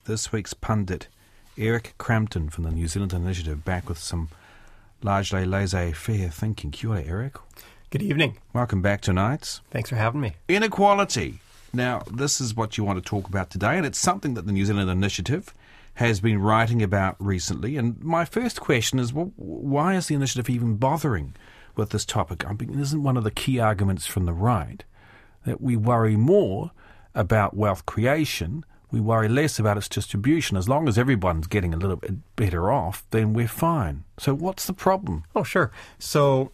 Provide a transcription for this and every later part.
This week's pundit, Eric Crampton from the New Zealand Initiative, back with some largely laissez-faire thinking. Kia ora, Eric. Good evening. Welcome back tonight. Thanks for having me. Inequality. Now, this is what you want to talk about today, and it's something that the New Zealand Initiative has been writing about recently. And my first question is, well, why is the initiative even bothering with this topic? I mean, isn't one of the key arguments from the right that we worry more about wealth creation, we worry less about its distribution? As long as everyone's getting a little bit better off, then we're fine. So what's the problem? Oh, sure. So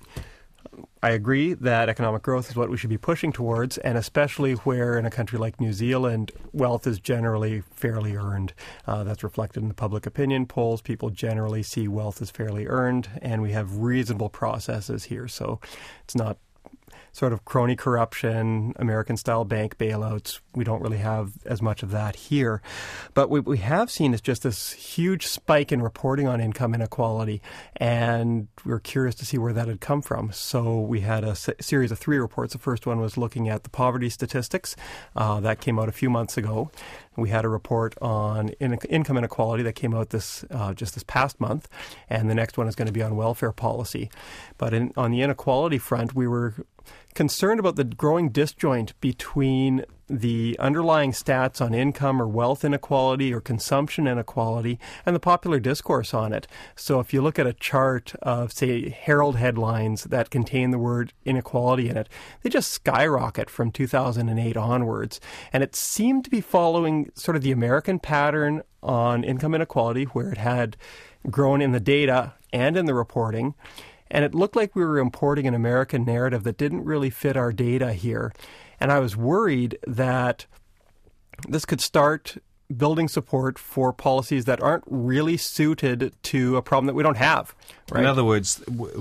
I agree that economic growth is what we should be pushing towards, and especially where in a country like New Zealand, wealth is generally fairly earned. That's reflected in the public opinion polls. People generally see wealth as fairly earned, and we have reasonable processes here. So it's not sort of crony corruption, American-style bank bailouts. We don't really have as much of that here. But what we have seen is just this huge spike in reporting on income inequality, and we're curious to see where that had come from. So we had a series of 3 reports. The first one was looking at the poverty statistics. That came out a few months ago. We had a report on income inequality that came out just this past month, and the next one is going to be on welfare policy. But on the inequality front, we were concerned about the growing disjoint between the underlying stats on income or wealth inequality or consumption inequality and the popular discourse on it. So if you look at a chart of, say, Herald headlines that contain the word inequality in it, they just skyrocket from 2008 onwards. And it seemed to be following sort of the American pattern on income inequality, where it had grown in the data and in the reporting. And it looked like we were importing an American narrative that didn't really fit our data here. And I was worried that this could start building support for policies that aren't really suited to a problem that we don't have. Right? In other words,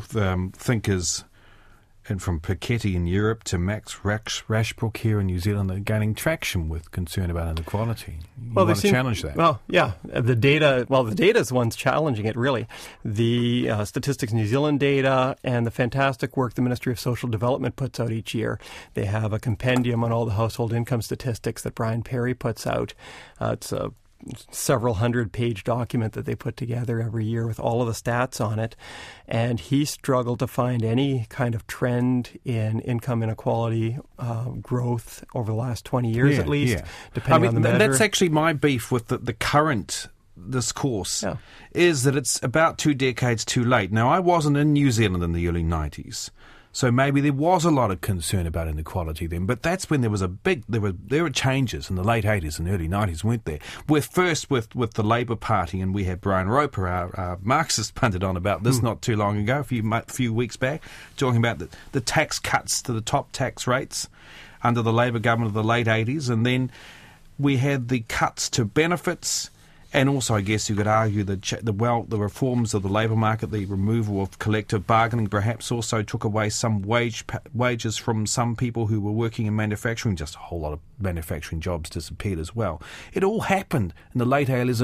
thinkers and from Piketty in Europe to Max Rashbrook here in New Zealand are gaining traction with concern about inequality. You want to challenge that? Well, yeah. The data is the ones challenging it, really. The Statistics New Zealand data and the fantastic work the Ministry of Social Development puts out each year. They have a compendium on all the household income statistics that Brian Perry puts out. It's a several 100-page document that they put together every year with all of the stats on it. And he struggled to find any kind of trend in income inequality growth over the last 20 years at least, depending on the measure. That's actually my beef with the current discourse, is that it's about 2 decades too late. Now, I wasn't in New Zealand in the early 90s. So maybe there was a lot of concern about inequality then, but that's when there was there were changes in the late 80s and early 90s, weren't there? With the Labour Party, and we had Brian Roper, our Marxist, pundit on about this not too long ago, a few weeks back, talking about the tax cuts to the top tax rates under the Labour government of the late 80s, and then we had the cuts to benefits. And also, I guess you could argue the reforms of the labour market, the removal of collective bargaining, perhaps also took away some wages from some people who were working in manufacturing. Just a whole lot of manufacturing jobs disappeared as well. It all happened in the late 80s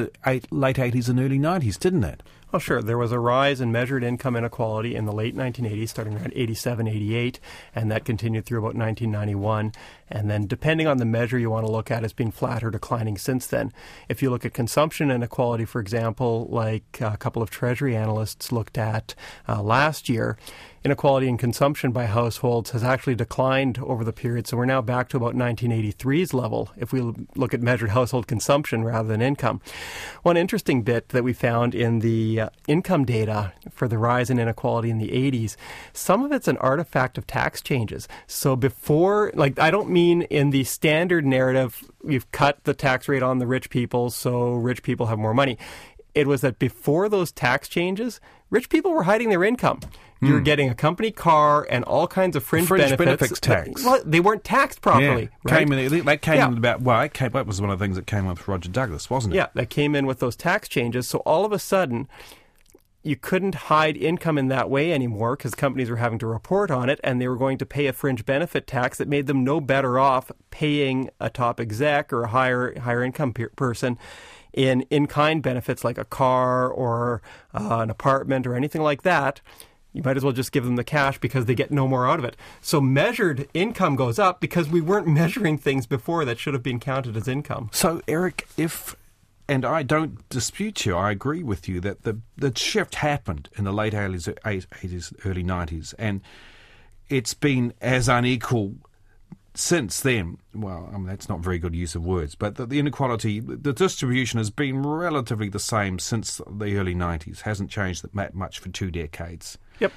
and early 90s, didn't it? Oh, sure. There was a rise in measured income inequality in the late 1980s, starting around 87, 88, and that continued through about 1991. And then depending on the measure you want to look at, it's been flat or declining since then. If you look at consumption inequality, for example, like a couple of Treasury analysts looked at last year, inequality in consumption by households has actually declined over the period. So we're now back to about 1983's level if we look at measured household consumption rather than income. One interesting bit that we found in the income data for the rise in inequality in the 80s, some of it's an artifact of tax changes. So before, I don't mean in the standard narrative, we've cut the tax rate on the rich people, so rich people have more money. It was that before those tax changes, rich people were hiding their income. You were getting a company car and all kinds of fringe benefits tax. Well, they weren't taxed properly. Yeah. Right? That was one of the things that came up with Roger Douglas, wasn't it? Yeah, that came in with those tax changes. So all of a sudden, you couldn't hide income in that way anymore because companies were having to report on it, and they were going to pay a fringe benefit tax that made them no better off paying a top exec or a higher income person in-kind benefits like a car or an apartment or anything like that. You might as well just give them the cash because they get no more out of it. So measured income goes up because we weren't measuring things before that should have been counted as income. So, Eric, if and I don't dispute you, I agree with you that the shift happened in the late 80s, early 90s, and it's been as unequal since then. Well, I mean, that's not very good use of words, but the inequality, the distribution has been relatively the same since the early 90s, hasn't changed that much for 2 decades. Yep.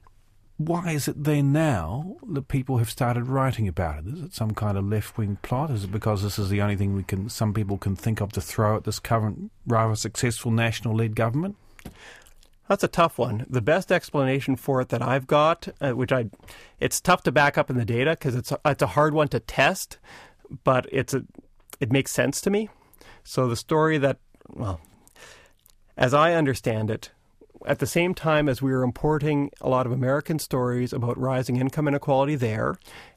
Why is it then now that people have started writing about it? Is it some kind of left-wing plot? Is it because this is the only thing some people can think of to throw at this current rather successful national-led government? That's a tough one. The best explanation for it that I've got, it's tough to back up in the data because it's a hard one to test, but it makes sense to me. So the story that, well, as I understand it, at the same time as we were importing a lot of American stories about rising income inequality there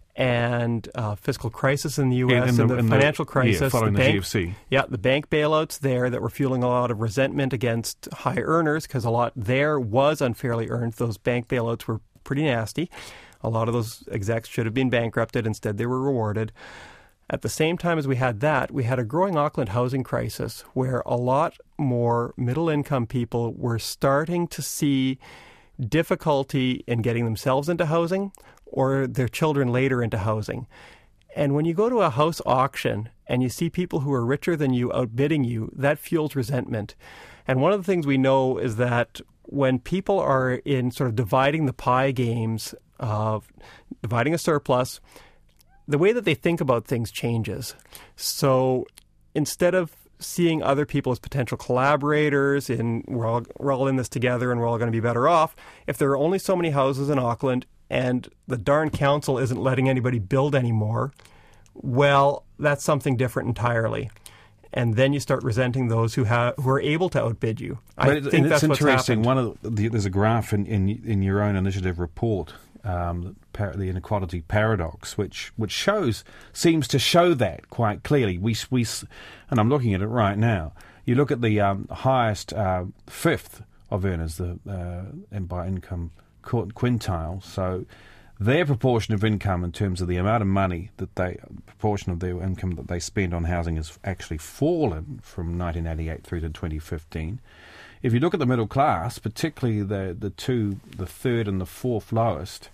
and fiscal crisis in the U.S. and the financial crisis. Following the GFC. Yeah, the bank bailouts there that were fueling a lot of resentment against high earners because a lot there was unfairly earned. Those bank bailouts were pretty nasty. A lot of those execs should have been bankrupted. Instead, they were rewarded. At the same time as we had that, we had a growing Auckland housing crisis where a lot more middle-income people were starting to see difficulty in getting themselves into housing or their children later into housing. And when you go to a house auction and you see people who are richer than you outbidding you, that fuels resentment. And one of the things we know is that when people are in sort of dividing the pie games of dividing a surplus, the way that they think about things changes. So instead of seeing other people as potential collaborators and we're all in this together and we're all going to be better off, if there are only so many houses in Auckland and the darn council isn't letting anybody build anymore, well, that's something different entirely. And then you start resenting those who are able to outbid you. I think that's what's interesting. happened. There's a graph in your own initiative report, the inequality paradox, which seems to show that quite clearly. We and I'm looking at it right now. You look at the highest fifth of earners, and by income quintile. So their proportion of income in terms of the amount of money proportion of their income that they spend on housing has actually fallen from 1988 through to 2015. If you look at the middle class, particularly the third and the fourth lowest,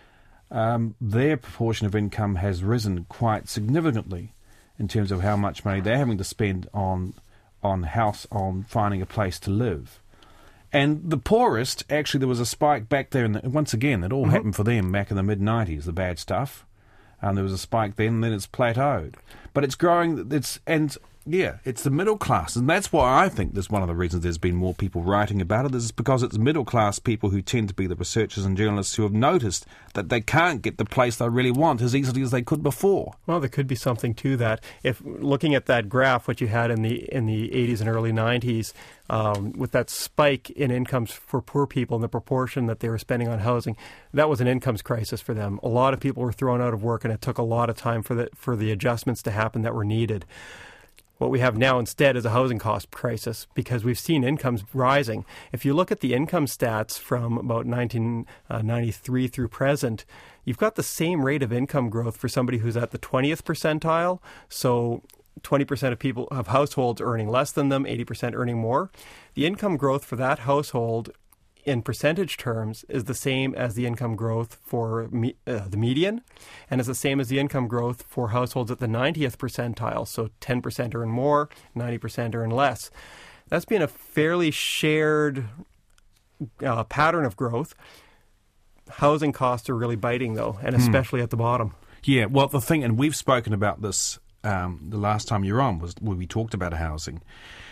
their proportion of income has risen quite significantly in terms of how much money they're having to spend on finding a place to live. And the poorest, actually, there was a spike back there, and once again, it all happened for them back in the mid-90s, the bad stuff. There was a spike then, and then it's plateaued. But it's growing, it's the middle class, and that's why I think there's one of the reasons there's been more people writing about it, is because it's middle-class people who tend to be the researchers and journalists who have noticed that they can't get the place they really want as easily as they could before. Well, there could be something to that. If looking at that graph, what you had in the 80s and early 90s, with that spike in incomes for poor people and the proportion that they were spending on housing, that was an incomes crisis for them. A lot of people were thrown out of work, and it took a lot of time for the adjustments to happen that were needed. What we have now instead is a housing cost crisis because we've seen incomes rising. If you look at the income stats from about 1993 through present, you've got the same rate of income growth for somebody who's at the 20th percentile. So 20% of people have households earning less than them, 80% earning more. The income growth for that household in percentage terms is the same as the income growth for the median, and is the same as the income growth for households at the 90th percentile. So 10% earn more, 90% earn less. That's been a fairly shared pattern of growth. Housing costs are really biting, though, and especially at the bottom. Yeah, well, the thing, and we've spoken about this the last time you were on, was where we talked about housing.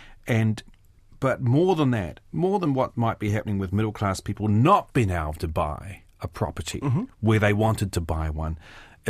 But more than that, more than what might be happening with middle-class people not being able to buy a property where they wanted to buy one,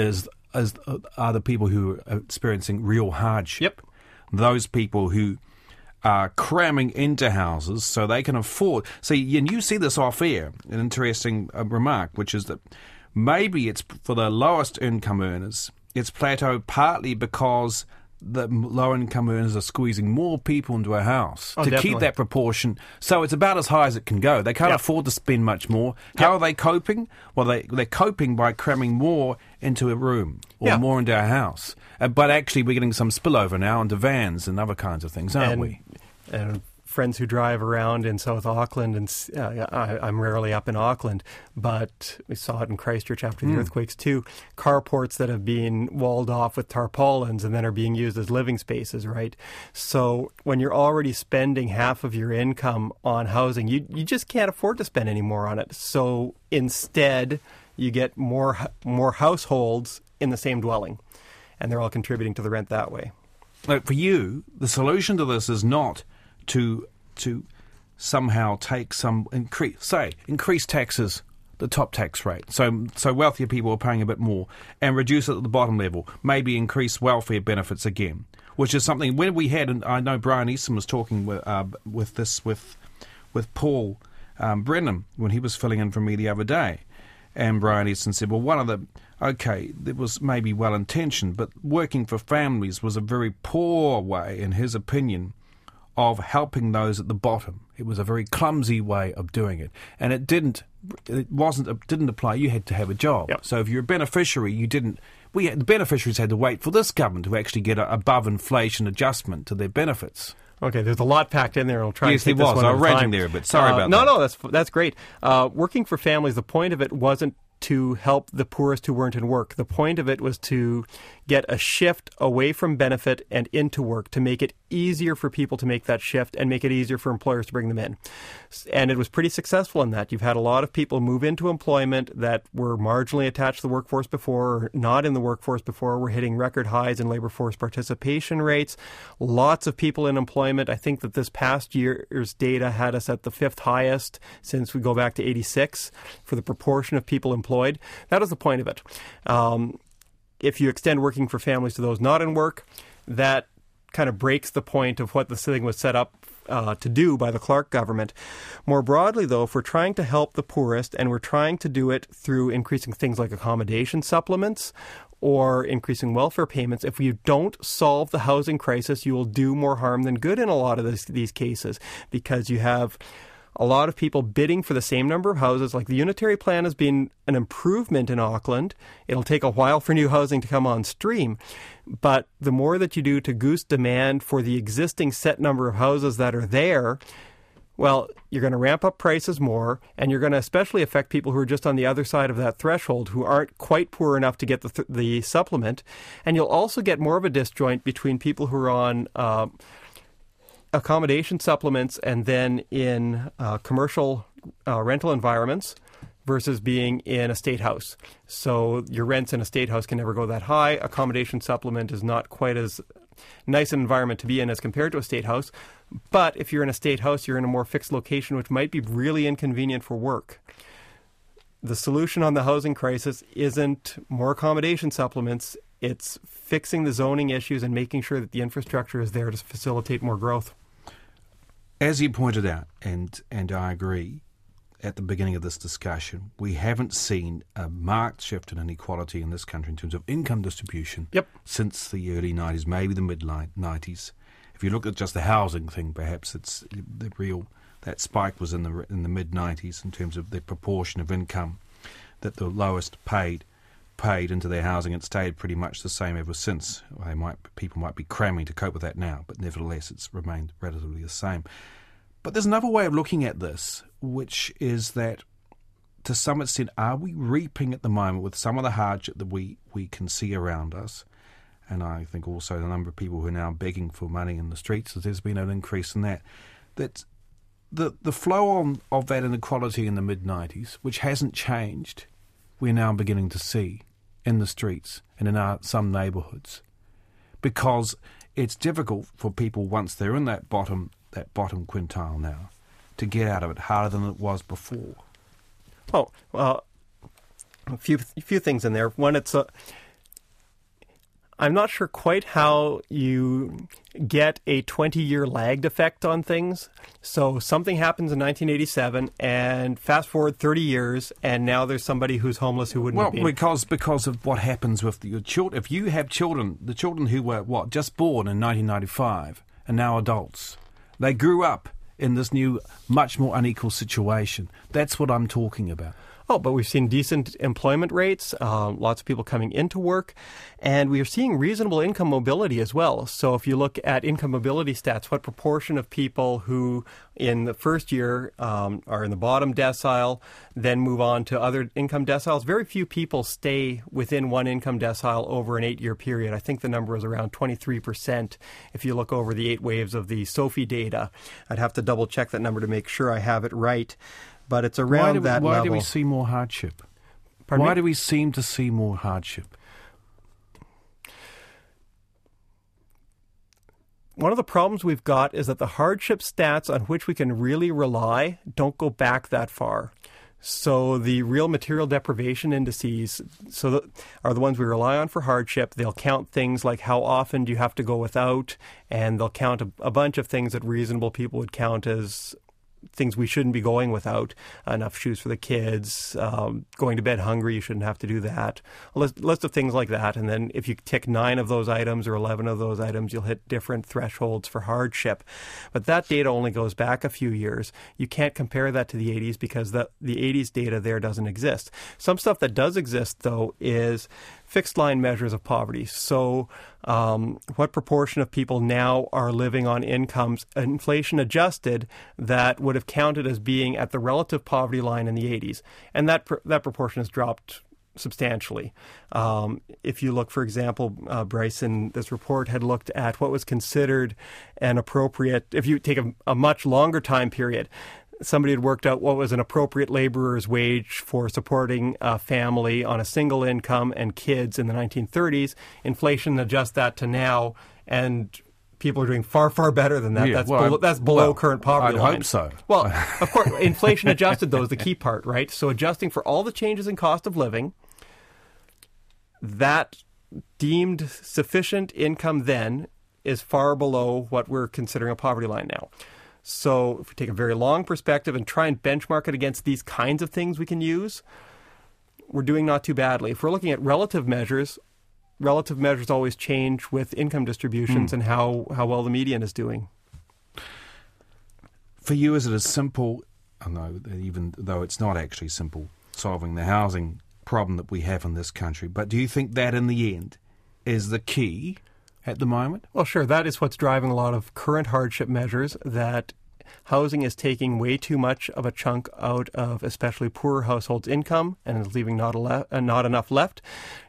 are the people who are experiencing real hardship. Yep. Those people who are cramming into houses so they can afford. See, and you see this off-air, an interesting remark, which is that maybe it's for the lowest income earners, it's plateaued partly because the low-income earners are squeezing more people into a house to definitely keep that proportion. So it's about as high as it can go. They can't afford to spend much more. How are they coping? Well, they're coping by cramming more into a room or more into a house. But actually, we're getting some spillover now into vans and other kinds of things, aren't we? And friends who drive around in South Auckland, and I'm rarely up in Auckland, but we saw it in Christchurch after the earthquakes too. Carports that have been walled off with tarpaulins and then are being used as living spaces, right? So when you're already spending half of your income on housing, you just can't afford to spend any more on it. So instead, you get more households in the same dwelling, and they're all contributing to the rent that way. Like for you, the solution to this is not to somehow take increase taxes, the top tax rate. So wealthier people are paying a bit more, and reduce it at the bottom level. Maybe increase welfare benefits again, which is something when we had. And I know Brian Easton was talking with Paul Brennan when he was filling in for me the other day, and Brian Easton said, well, it was maybe well intentioned, but working for families was a very poor way, in his opinion, of helping those at the bottom. It was a very clumsy way of doing it, and it didn't apply. You had to have a job. Yep. So if you're a beneficiary, the beneficiaries had to wait for this government to actually get an above inflation adjustment to their benefits. Okay, there's a lot packed in there. I'll try. Yes, and take there was. I was ranting there a bit. Sorry about that. No, that's great. Working for families. The point of it wasn't to help the poorest who weren't in work. The point of it was to get a shift away from benefit and into work, to make it easier for people to make that shift and make it easier for employers to bring them in. And it was pretty successful in that. You've had a lot of people move into employment that were marginally attached to the workforce before, or not in the workforce before. We're hitting record highs in labor force participation rates. Lots of people in employment. I think that this past year's data had us at the 5th highest since we go back to 86 for the proportion of people employed. That was the point of it. If you extend working for families to those not in work, that kind of breaks the point of what the thing was set up to do by the Clark government. More broadly, though, if we're trying to help the poorest, and we're trying to do it through increasing things like accommodation supplements or increasing welfare payments, if you don't solve the housing crisis, you will do more harm than good in a lot of these cases, because you have a lot of people bidding for the same number of houses. Like the unitary plan has been an improvement in Auckland. It'll take a while for new housing to come on stream. But the more that you do to goose demand for the existing set number of houses that are there, well, you're going to ramp up prices more, and you're going to especially affect people who are just on the other side of that threshold, who aren't quite poor enough to get the supplement. And you'll also get more of a disjoint between people who are on accommodation supplements and then in commercial rental environments versus being in a state house. So your rents in a state house can never go that high. Accommodation supplement is not quite as nice an environment to be in as compared to a state house. But if you're in a state house, you're in a more fixed location, which might be really inconvenient for work. The solution on the housing crisis isn't more accommodation supplements. It's fixing the zoning issues and making sure that the infrastructure is there to facilitate more growth. As you pointed out, and I agree, at the beginning of this discussion, we haven't seen a marked shift in inequality in this country in terms of income distribution since the early 90s, maybe the mid-90s. If you look at just the housing thing, perhaps it's the real, that spike was in the mid-90s in terms of the proportion of income that the lowest paid into their housing, and stayed pretty much the same ever since. People might be cramming to cope with that now, but nevertheless it's remained relatively the same. But there's another way of looking at this, which is that to some extent, are we reaping at the moment with some of the hardship that we can see around us? And I think also the number of people who are now begging for money in the streets, there's been an increase in that. That the flow on of that inequality in the mid-90s, which hasn't changed, we're now beginning to see in the streets and in some neighbourhoods, because it's difficult for people once they're in that bottom quintile now to get out of it, harder than it was before. Oh, well, a few things in there. One, I'm not sure quite how you get a 20-year lagged effect on things. So something happens in 1987, and fast forward 30 years, and now there's somebody who's homeless who wouldn't be. Well, because of what happens with your children. If you have children, the children who were, just born in 1995 and now adults, they grew up in this new, much more unequal situation. That's what I'm talking about. Oh, but we've seen decent employment rates, lots of people coming into work, and we are seeing reasonable income mobility as well. So if you look at income mobility stats, what proportion of people who in the first year are in the bottom decile, then move on to other income deciles, very few people stay within one income decile over an 8-year period. I think the number is around 23% if you look over the 8 waves of the SOFI data. I'd have to double check that number to make sure I have it right. But it's around that level. Why do we see more hardship? Pardon me? Why do we seem to see more hardship? One of the problems we've got is that the hardship stats on which we can really rely don't go back that far. So the real material deprivation indices are the ones we rely on for hardship. They'll count things like how often do you have to go without, and they'll count a bunch of things that reasonable people would count as things we shouldn't be going without. Enough shoes for the kids, going to bed hungry, you shouldn't have to do that. A list of things like that. And then if you tick 9 of those items or 11 of those items, you'll hit different thresholds for hardship. But that data only goes back a few years. You can't compare that to the 80s because the 80s data there doesn't exist. Some stuff that does exist, though, is fixed line measures of poverty. So what proportion of people now are living on incomes inflation adjusted that would have counted as being at the relative poverty line in the 80s? And that proportion has dropped substantially. If you look, for example, Bryce in this report had looked at what was considered an appropriate, if you take a much longer time period, somebody had worked out what was an appropriate laborer's wage for supporting a family on a single income and kids in the 1930s. Inflation adjusts that to now, and people are doing far, far better than that. Yeah, that's below current poverty line. I hope so. Well, of course, inflation adjusted, though, is the key part, right? So adjusting for all the changes in cost of living, that deemed sufficient income then is far below what we're considering a poverty line now. So if we take a very long perspective and try and benchmark it against these kinds of things we can use, we're doing not too badly. If we're looking at relative measures always change with income distributions and how well the median is doing. For you, is it as simple, even though it's not actually simple, solving the housing problem that we have in this country, but do you think that in the end is the key at the moment? Well, sure. That is what's driving a lot of current hardship measures, that housing is taking way too much of a chunk out of especially poorer households' income and is leaving not enough left.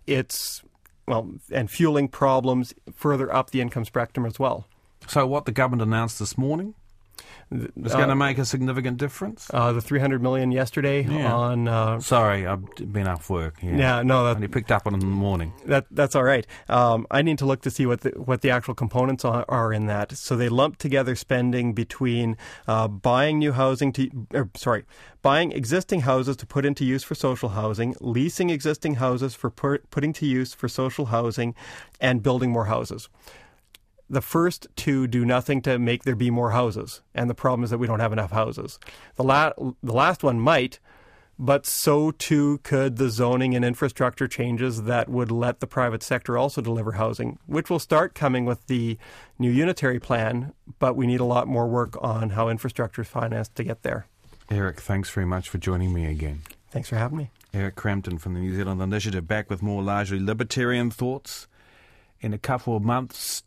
And fueling problems further up the income spectrum as well. So what the government announced this morning is going to make a significant difference? The $300 million yesterday on... Sorry, I've been off work. Yeah, no. I only picked up on it in the morning. That's all right. I need to look to see what the actual components are in that. So they lump together spending between buying existing houses to put into use for social housing, leasing existing houses for putting to use for social housing, and building more houses. The first two do nothing to make there be more houses, and the problem is that we don't have enough houses. The last one might, but so too could the zoning and infrastructure changes that would let the private sector also deliver housing, which will start coming with the new unitary plan, but we need a lot more work on how infrastructure is financed to get there. Eric, thanks very much for joining me again. Thanks for having me. Eric Crampton from the New Zealand Initiative, back with more largely libertarian thoughts in a couple of months'